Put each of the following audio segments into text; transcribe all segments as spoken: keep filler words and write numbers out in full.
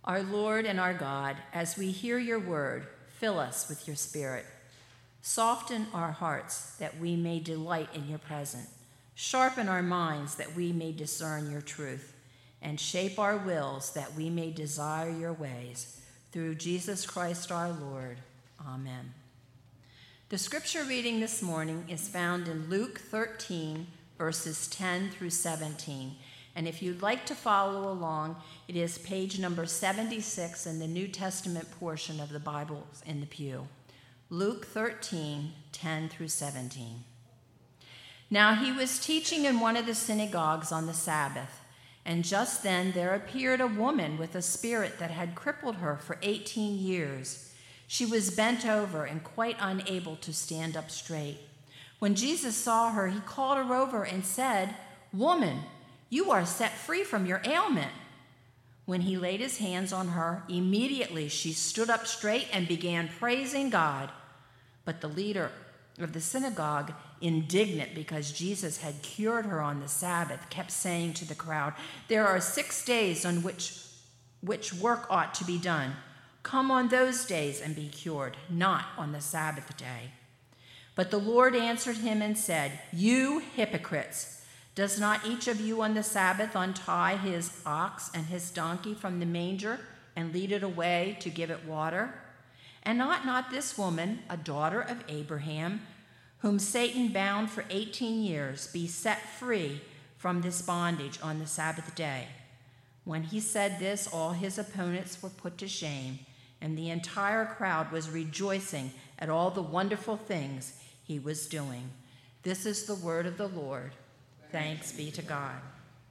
Our Lord and our God, as we hear your word, fill us with your Spirit. Soften our hearts that we may delight in your presence. Sharpen our minds that we may discern your truth. And shape our wills that we may desire your ways. Through Jesus Christ our Lord. Amen. The scripture reading this morning is found in Luke thirteen, verses ten through seventeen. And if you'd like to follow along, it is page number seventy-six in the New Testament portion of the Bible in the pew. Luke thirteen, ten through seventeen. Now he was teaching in one of the synagogues on the Sabbath, and just then there appeared a woman with a spirit that had crippled her for eighteen years. She was bent over and quite unable to stand up straight. When Jesus saw her, he called her over and said, "Woman, you are set free from your ailment." When he laid his hands on her, immediately she stood up straight and began praising God. But the leader of the synagogue, indignant because Jesus had cured her on the Sabbath, kept saying to the crowd, "There are six days on which, which work ought to be done. Come on those days and be cured, not on the Sabbath day." But the Lord answered him and said, "You hypocrites! Does not each of you on the Sabbath untie his ox and his donkey from the manger and lead it away to give it water? And ought not this woman, a daughter of Abraham, whom Satan bound for eighteen years, be set free from this bondage on the Sabbath day?" When he said this, all his opponents were put to shame, and the entire crowd was rejoicing at all the wonderful things he was doing. This is the word of the Lord. Thanks be to God.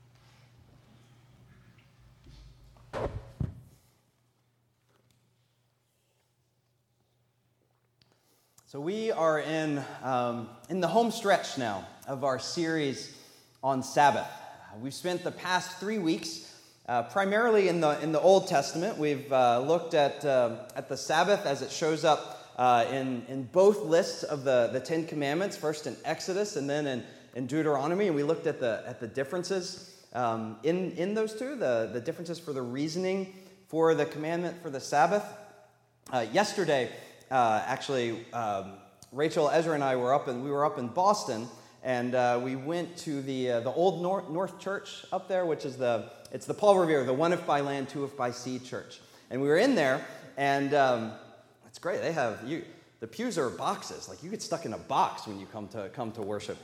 So we are in um, in the home stretch now of our series on Sabbath. We've spent the past three weeks uh, primarily in the in the Old Testament. We've uh, looked at uh, at the Sabbath as it shows up uh, in in both lists of the the Ten Commandments, first in Exodus and then in in Deuteronomy, and we looked at the at the differences um, in in those two, the the differences for the reasoning for the commandment for the Sabbath. Uh, yesterday, uh, actually, um, Rachel, Ezra, and I were up and we were up in Boston, and uh, we went to the uh, the Old North, North Church up there, which is the it's the Paul Revere, the one if by land, two if by sea church, and we were in there, and um, it's great. They have you the pews are boxes, like you get stuck in a box when you come to come to worship.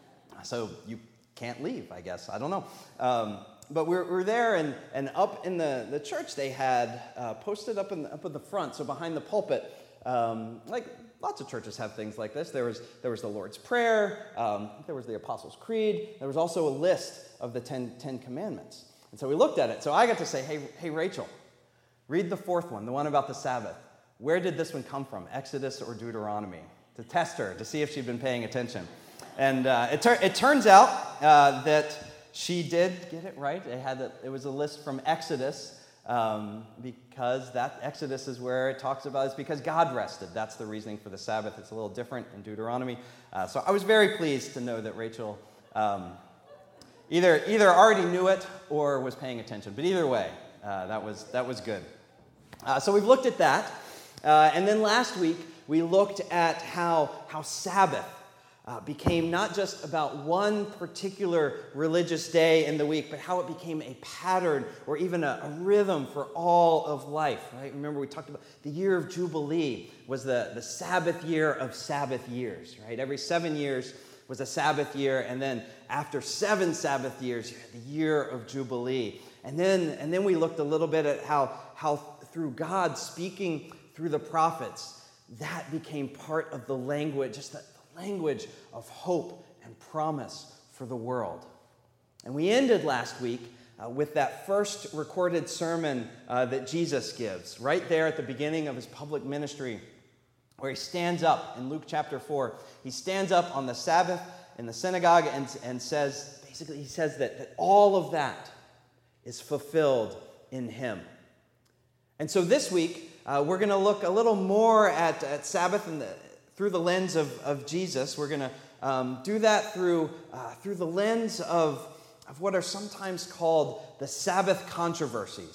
So you can't leave, I guess. I don't know. Um, but we're, we're there, and, and up in the, the church, they had uh, posted up in the, up in the front, so behind the pulpit, um, like lots of churches have things like this. There was there was the Lord's Prayer. Um, there was the Apostles' Creed. There was also a list of the Ten, Ten Commandments. And so we looked at it. So I got to say, hey, hey, Rachel, read the fourth one, the one about the Sabbath. Where did this one come from, Exodus or Deuteronomy? To test her, to see if she'd been paying attention. And uh, it, tur- it turns out uh, that she did get it right. It had a, it was a list from Exodus um, because that Exodus is where it talks about it's because God rested. That's the reasoning for the Sabbath. It's a little different in Deuteronomy. Uh, so I was very pleased to know that Rachel um, either either already knew it or was paying attention. But either way, uh, that was that was good. Uh, so we've looked at that, uh, and then last week we looked at how how Sabbath Uh, became not just about one particular religious day in the week, but how it became a pattern or even a, a rhythm for all of life, right? Remember we talked about the year of Jubilee was the, the Sabbath year of Sabbath years, right? Every seven years was a Sabbath year, and then after seven Sabbath years, you had the year of Jubilee. And then and then we looked a little bit at how, how through God speaking through the prophets, that became part of the language, just the language of hope and promise for the world. And we ended last week uh, with that first recorded sermon uh, that Jesus gives, right there at the beginning of his public ministry, where he stands up in Luke chapter four. He stands up on the Sabbath in the synagogue and, and says, basically he says that, that all of that is fulfilled in him. And so this week, uh, we're going to look a little more at, at Sabbath and the through the lens of, of Jesus. We're going to um, do that through uh, through the lens of, of what are sometimes called the Sabbath controversies.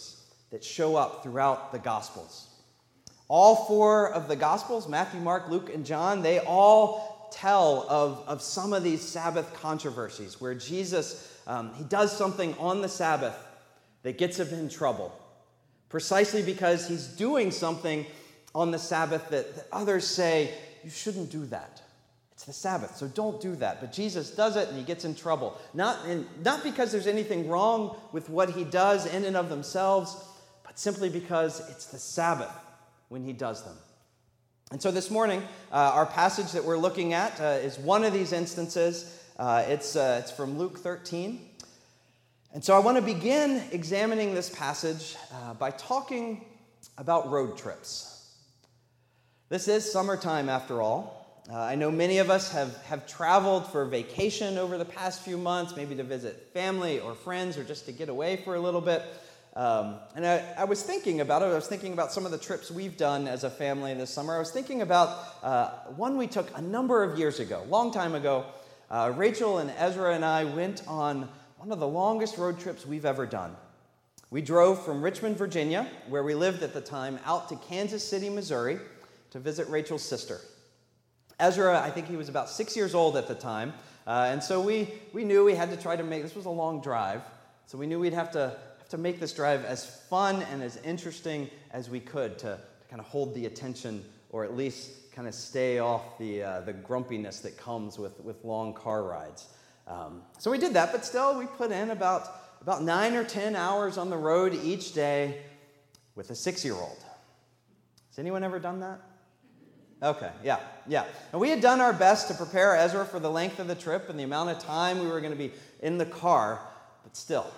that show up throughout the Gospels. All four of the Gospels, Matthew, Mark, Luke, and John, they all tell of, of some of these Sabbath controversies where Jesus, um, he does something on the Sabbath that gets him in trouble, precisely because he's doing something on the Sabbath that, that others say, you shouldn't do that. It's the Sabbath, so don't do that. But Jesus does it, and he gets in trouble. Not, in, not because there's anything wrong with what he does in and of themselves, but simply because it's the Sabbath when he does them. And so this morning, uh, our passage that we're looking at uh, is one of these instances. Uh, it's, uh, it's from Luke thirteen. And so I want to begin examining this passage uh, by talking about road trips. This is summertime after all. Uh, I know many of us have, have traveled for vacation over the past few months, maybe to visit family or friends or just to get away for a little bit. Um, and I, I was thinking about it. I was thinking about some of the trips we've done as a family this summer. I was thinking about uh, one we took a number of years ago, a long time ago. Uh, Rachel and Ezra and I went on one of the longest road trips we've ever done. We drove from Richmond, Virginia, where we lived at the time, out to Kansas City, Missouri, to visit Rachel's sister. Ezra, I think he was about six years old at the time, uh, and so we, we knew we had to try to make, this was a long drive, so we knew we'd have to, have to make this drive as fun and as interesting as we could to, to kind of hold the attention, or at least kind of stay off the, uh, the grumpiness that comes with, with long car rides. Um, so we did that, but still we put in about, about nine or ten hours on the road each day with a six-year-old. Has anyone ever done that? Okay, yeah, yeah. And we had done our best to prepare Ezra for the length of the trip and the amount of time we were going to be in the car, but still.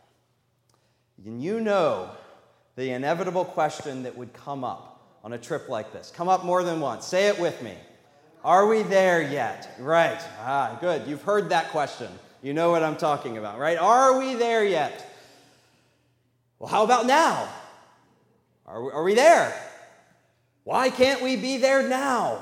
And you know the inevitable question that would come up on a trip like this. Come up more than once. Say it with me. Are we there yet? Right. Ah, good. You've heard that question. You know what I'm talking about, right? Are we there yet? Well, how about now? Are we, are we there? Why can't we be there now?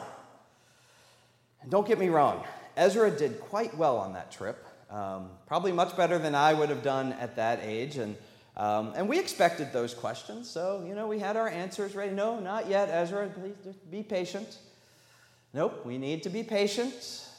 And don't get me wrong, Ezra did quite well on that trip, um, probably much better than I would have done at that age, and um, and we expected those questions, so, you know, we had our answers ready. No, not yet, Ezra, please just be patient. Nope, we need to be patient.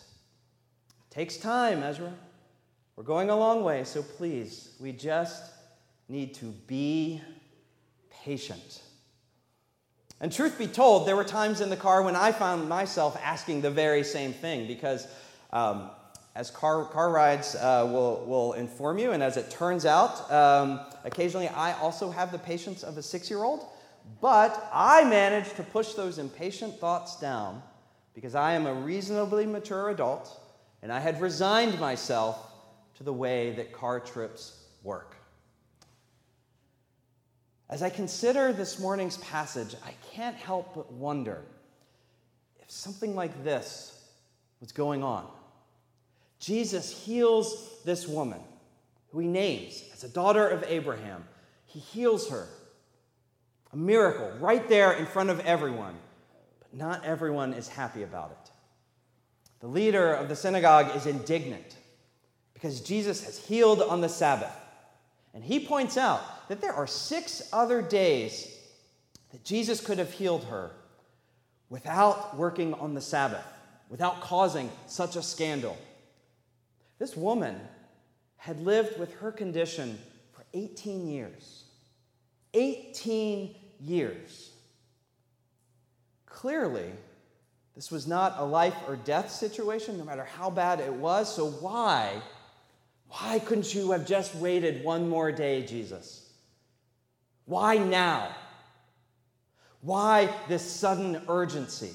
It takes time, Ezra. We're going a long way, so please, we just need to be patient. And truth be told, there were times in the car when I found myself asking the very same thing because um, as car car rides uh, will, will inform you, and as it turns out, um, occasionally I also have the patience of a six-year-old, but I managed to push those impatient thoughts down because I am a reasonably mature adult, and I had resigned myself to the way that car trips work. As I consider this morning's passage, I can't help but wonder if something like this was going on. Jesus heals this woman, who he names as a daughter of Abraham. He heals her. A miracle right there in front of everyone, but not everyone is happy about it. The leader of the synagogue is indignant because Jesus has healed on the Sabbath. And he points out that there are six other days that Jesus could have healed her without working on the Sabbath, without causing such a scandal. This woman had lived with her condition for eighteen years. eighteen years. Clearly, this was not a life or death situation, no matter how bad it was. So why, why couldn't you have just waited one more day, Jesus? Why now? Why this sudden urgency?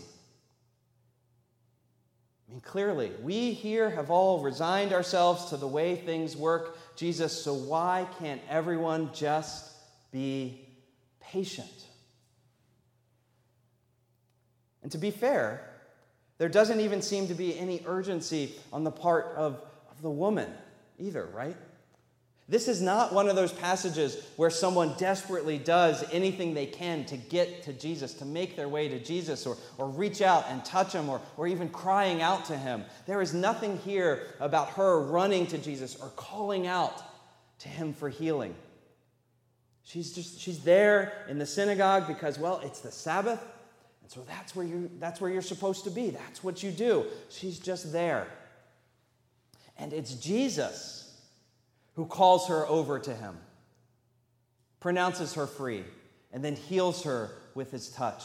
I mean, clearly, we here have all resigned ourselves to the way things work, Jesus, so why can't everyone just be patient? And to be fair, there doesn't even seem to be any urgency on the part of, of the woman either, right? This is not one of those passages where someone desperately does anything they can to get to Jesus, to make their way to Jesus, or, or reach out and touch him, or, or even crying out to him. There is nothing here about her running to Jesus or calling out to him for healing. She's just she's there in the synagogue because, well, it's the Sabbath, and so that's where you that's where you're supposed to be. That's what you do. She's just there. And it's Jesus who calls her over to him, pronounces her free, and then heals her with his touch.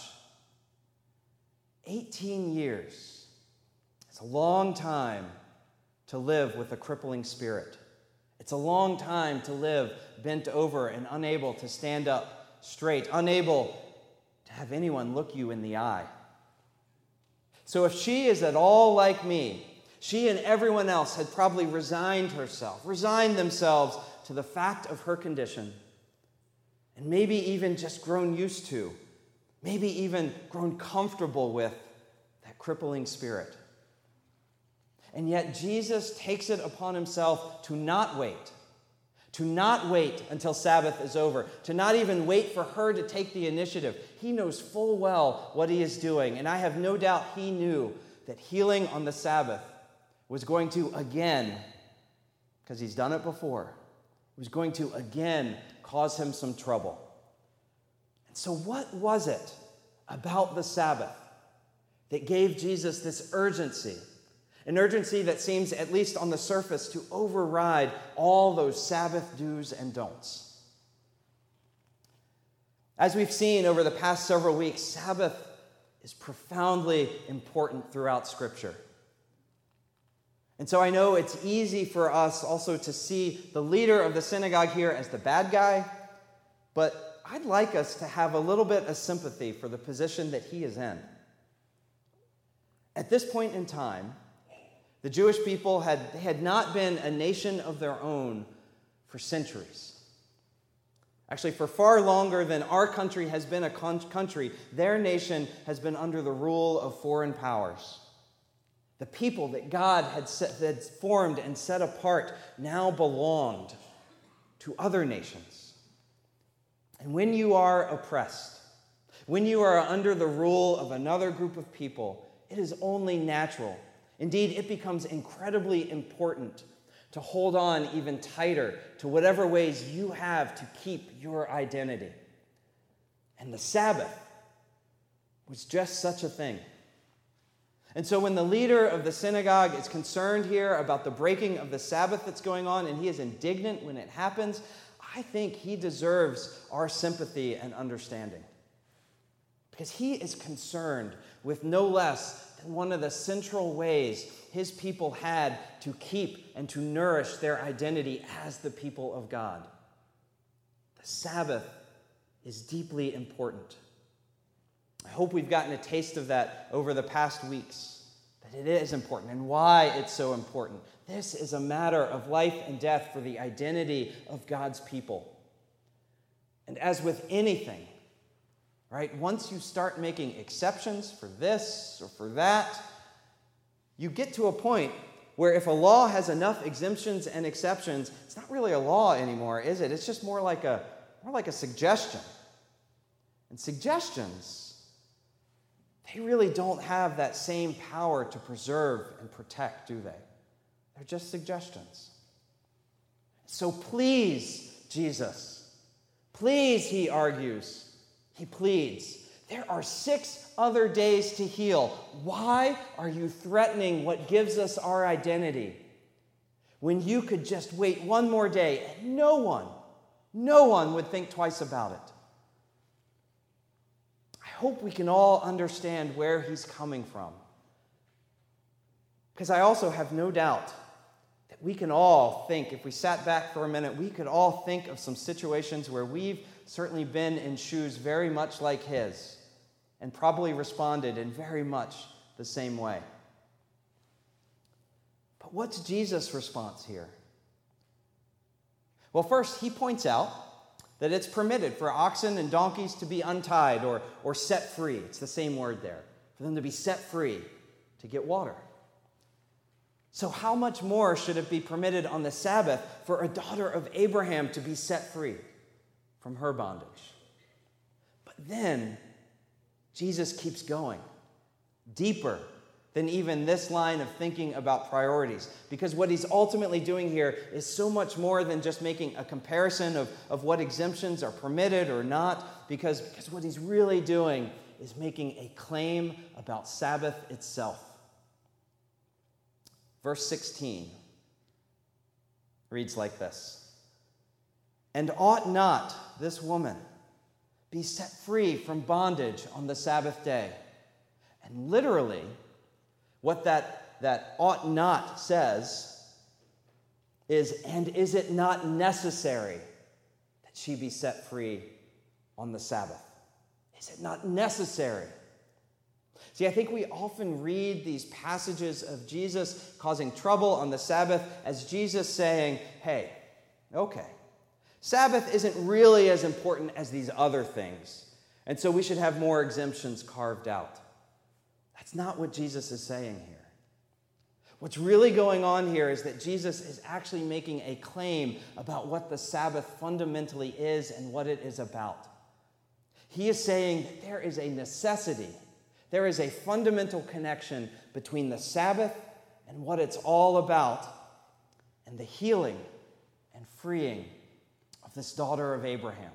eighteen years. It's a long time to live with a crippling spirit. It's a long time to live bent over and unable to stand up straight, unable to have anyone look you in the eye. So if she is at all like me, she and everyone else had probably resigned herself, resigned themselves to the fact of her condition, and maybe even just grown used to, maybe even grown comfortable with that crippling spirit. And yet Jesus takes it upon himself to not wait, to not wait until Sabbath is over, to not even wait for her to take the initiative. He knows full well what he is doing, and I have no doubt he knew that healing on the Sabbath was going to again, because he's done it before, was going to again cause him some trouble. And so what was it about the Sabbath that gave Jesus this urgency? An urgency that seems, at least on the surface, to override all those Sabbath do's and don'ts. As we've seen over the past several weeks, Sabbath is profoundly important throughout Scripture. And so I know it's easy for us also to see the leader of the synagogue here as the bad guy, but I'd like us to have a little bit of sympathy for the position that he is in. At this point in time, the Jewish people had, they had not been a nation of their own for centuries. Actually, for far longer than our country has been a con- country, their nation has been under the rule of foreign powers. The people that God had, set, had formed and set apart now belonged to other nations. And when you are oppressed, when you are under the rule of another group of people, it is only natural. Indeed, it becomes incredibly important to hold on even tighter to whatever ways you have to keep your identity. And the Sabbath was just such a thing. And so when the leader of the synagogue is concerned here about the breaking of the Sabbath that's going on, and he is indignant when it happens, I think he deserves our sympathy and understanding. Because he is concerned with no less than one of the central ways his people had to keep and to nourish their identity as the people of God. The Sabbath is deeply important. I hope we've gotten a taste of that over the past weeks, that it is important and why it's so important. This is a matter of life and death for the identity of God's people. And as with anything, right, once you start making exceptions for this or for that, you get to a point where if a law has enough exemptions and exceptions, it's not really a law anymore, is it? It's just more like a more like a suggestion. And suggestions, they really don't have that same power to preserve and protect, do they? They're just suggestions. So please, Jesus, please, he argues, he pleads, there are six other days to heal. Why are you threatening what gives us our identity when you could just wait one more day and no one, no one would think twice about it? I hope we can all understand where he's coming from. Because I also have no doubt that we can all think, if we sat back for a minute, we could all think of some situations where we've certainly been in shoes very much like his and probably responded in very much the same way. But what's Jesus' response here? Well, first, he points out that it's permitted for oxen and donkeys to be untied or, or set free. It's the same word there. For them to be set free to get water. So how much more should it be permitted on the Sabbath for a daughter of Abraham to be set free from her bondage? But then Jesus keeps going, deeper than even this line of thinking about priorities. Because what he's ultimately doing here is so much more than just making a comparison of, of what exemptions are permitted or not, because, because what he's really doing is making a claim about Sabbath itself. Verse sixteen reads like this: "And ought not this woman be set free from bondage on the Sabbath day?" And literally, what that, that ought not says is, "And is it not necessary that she be set free on the Sabbath?" Is it not necessary? See, I think we often read these passages of Jesus causing trouble on the Sabbath as Jesus saying, hey, okay, Sabbath isn't really as important as these other things, and so we should have more exemptions carved out. That's not what Jesus is saying here. What's really going on here is that Jesus is actually making a claim about what the Sabbath fundamentally is and what it is about. He is saying that there is a necessity, there is a fundamental connection between the Sabbath and what it's all about, and the healing and freeing of this daughter of Abraham.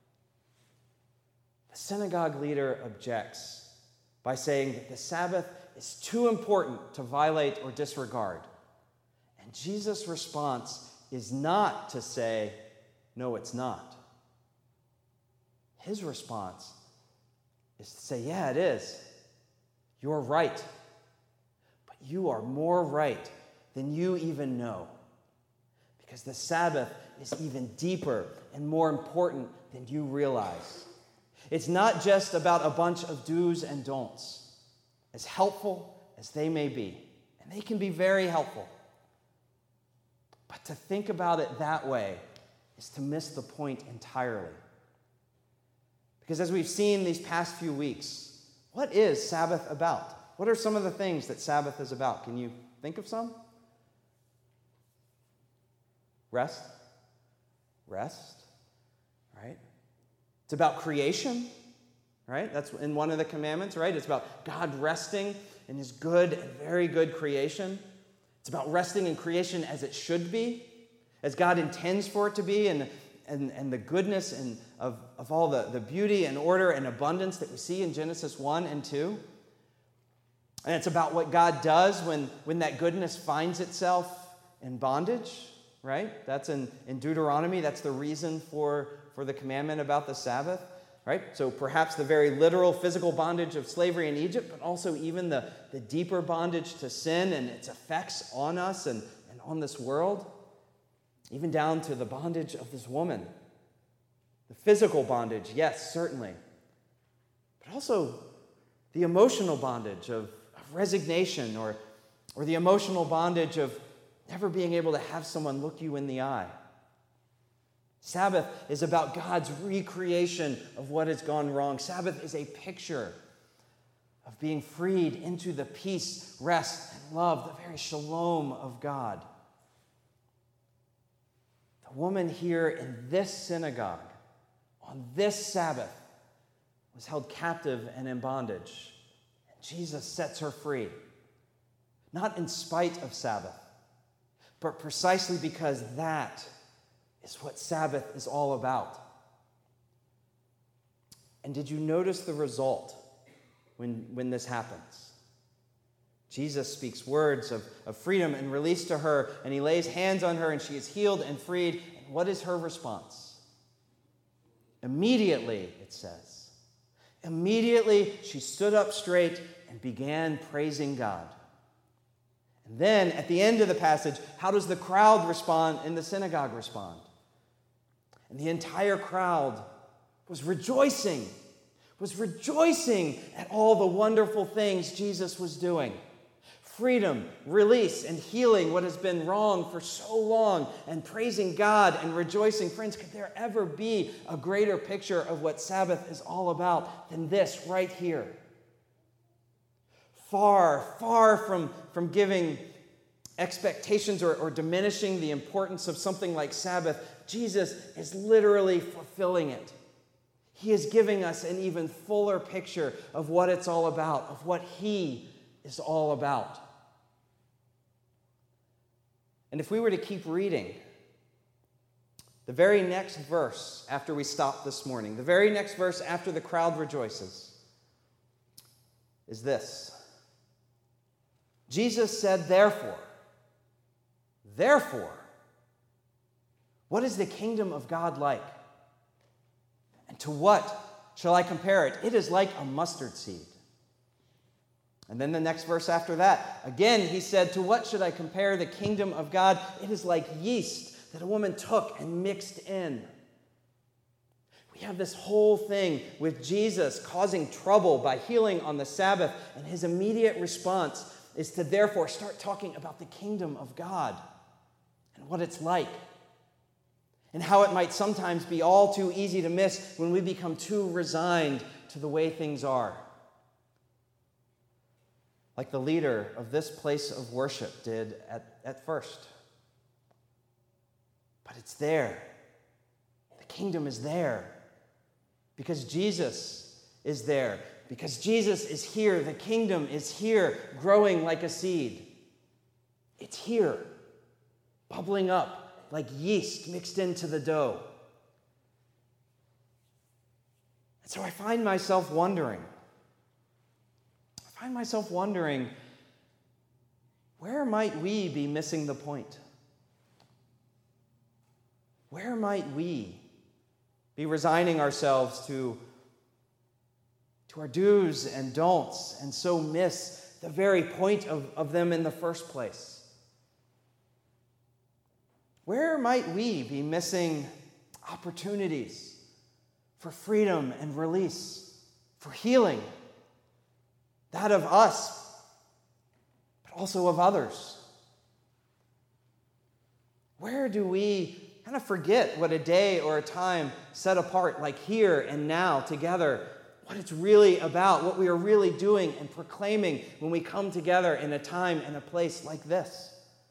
The synagogue leader objects by saying that the Sabbath is too important to violate or disregard. And Jesus' response is not to say, no, it's not. His response is to say, yeah, it is. You're right. But you are more right than you even know. Because the Sabbath is even deeper and more important than you realize. It's not just about a bunch of do's and don'ts, as helpful as they may be. And they can be very helpful. But to think about it that way is to miss the point entirely. Because as we've seen these past few weeks, what is Sabbath about? What are some of the things that Sabbath is about? Can you think of some? Rest. Rest, right? It's about creation, right? That's in one of the commandments, right? It's about God resting in his good and very good creation. It's about resting in creation as it should be, as God intends for it to be, and, and, and the goodness and of, of all the, the beauty and order and abundance that we see in Genesis one and two. And it's about what God does when, when that goodness finds itself in bondage, right? That's in, in Deuteronomy. That's the reason for, for the commandment about the Sabbath, right? So perhaps the very literal physical bondage of slavery in Egypt, but also even the, the deeper bondage to sin and its effects on us and, and on this world, even down to the bondage of this woman. The physical bondage, yes, certainly, but also the emotional bondage of, of resignation or, or the emotional bondage of never being able to have someone look you in the eye. Sabbath is about God's recreation of what has gone wrong. Sabbath is a picture of being freed into the peace, rest, and love, the very shalom of God. The woman here in this synagogue, on this Sabbath, was held captive and in bondage. And Jesus sets her free, not in spite of Sabbath, but precisely because that is what Sabbath is all about. And did you notice the result when, when this happens? Jesus speaks words of, of freedom and release to her, and he lays hands on her, and she is healed and freed. And what is her response? Immediately, it says, immediately she stood up straight and began praising God. And then, at the end of the passage, how does the crowd respond and the synagogue respond? And the entire crowd was rejoicing, was rejoicing at all the wonderful things Jesus was doing. Freedom, release, and healing what has been wrong for so long, and praising God and rejoicing. Friends, could there ever be a greater picture of what Sabbath is all about than this right here? Far, far from, from giving expectations or, or diminishing the importance of something like Sabbath, Jesus is literally fulfilling it. He is giving us an even fuller picture of what it's all about, of what he is all about. And if we were to keep reading, the very next verse after we stop this morning, the very next verse after the crowd rejoices, is this. Jesus said, therefore, therefore, what is the kingdom of God like? And to what shall I compare it? It is like a mustard seed. And then the next verse after that, again he said, to what should I compare the kingdom of God? It is like yeast that a woman took and mixed in. We have this whole thing with Jesus causing trouble by healing on the Sabbath, and his immediate response is to therefore start talking about the kingdom of God and what it's like, and how it might sometimes be all too easy to miss when we become too resigned to the way things are. Like the leader of this place of worship did at, at first. But it's there. The kingdom is there. Because Jesus is there. Because Jesus is here. The kingdom is here, growing like a seed. It's here, bubbling up like yeast mixed into the dough. And so I find myself wondering, I find myself wondering, where might we be missing the point? Where might we be resigning ourselves to, to our do's and don'ts and so miss the very point of, of them in the first place? Where might we be missing opportunities for freedom and release, for healing, that of us, but also of others? Where do we kind of forget what a day or a time set apart, like here and now together, what it's really about, what we are really doing and proclaiming when we come together in a time and a place like this?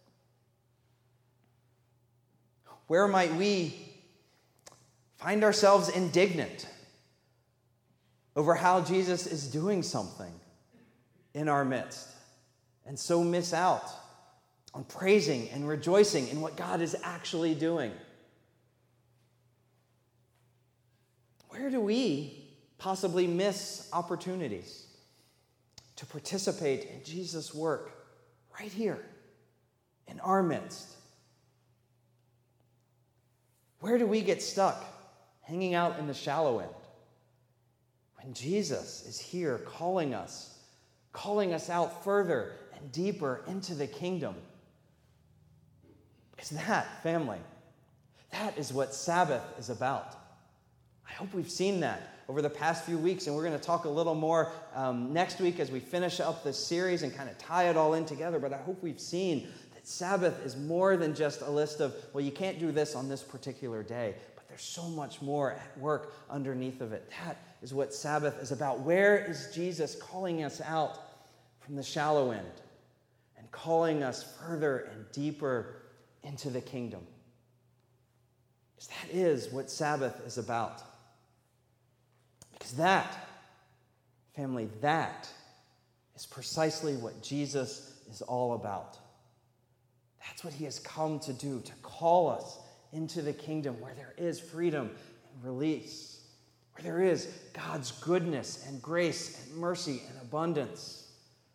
Where might we find ourselves indignant over how Jesus is doing something in our midst, and so miss out on praising and rejoicing in what God is actually doing? Where do we possibly miss opportunities to participate in Jesus' work right here in our midst? Where do we get stuck hanging out in the shallow end when Jesus is here calling us, calling us out further and deeper into the kingdom? Because that, family, that is what Sabbath is about. I hope we've seen that over the past few weeks, and we're going to talk a little more um, next week as we finish up this series and kind of tie it all in together. But I hope we've seen that Sabbath is more than just a list of, well, you can't do this on this particular day, but there's so much more at work underneath of it. That is what Sabbath is about. Where is Jesus calling us out from the shallow end and calling us further and deeper into the kingdom? Because that is what Sabbath is about. Because that, family, that is precisely what Jesus is all about. That's what he has come to do, to call us into the kingdom where there is freedom and release, where there is God's goodness and grace and mercy and abundance.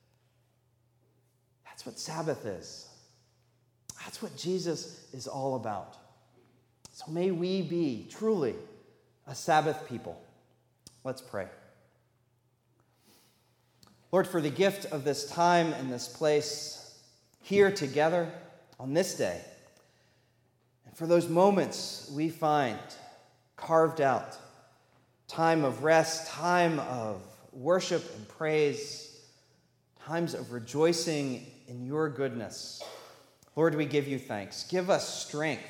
That's what Sabbath is. That's what Jesus is all about. So may we be truly a Sabbath people. Let's pray. Lord, for the gift of this time and this place here together on this day, and for those moments we find carved out, time of rest, time of worship and praise, times of rejoicing in your goodness. Lord, we give you thanks. Give us strength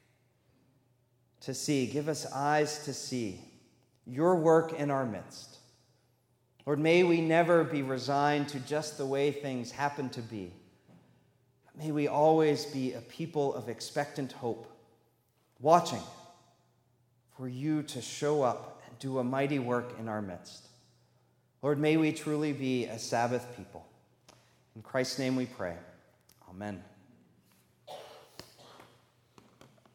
to see. Give us eyes to see your work in our midst. Lord, may we never be resigned to just the way things happen to be. But may we always be a people of expectant hope, watching for you to show up and do a mighty work in our midst. Lord, may we truly be a Sabbath people. In Christ's name we pray. Amen.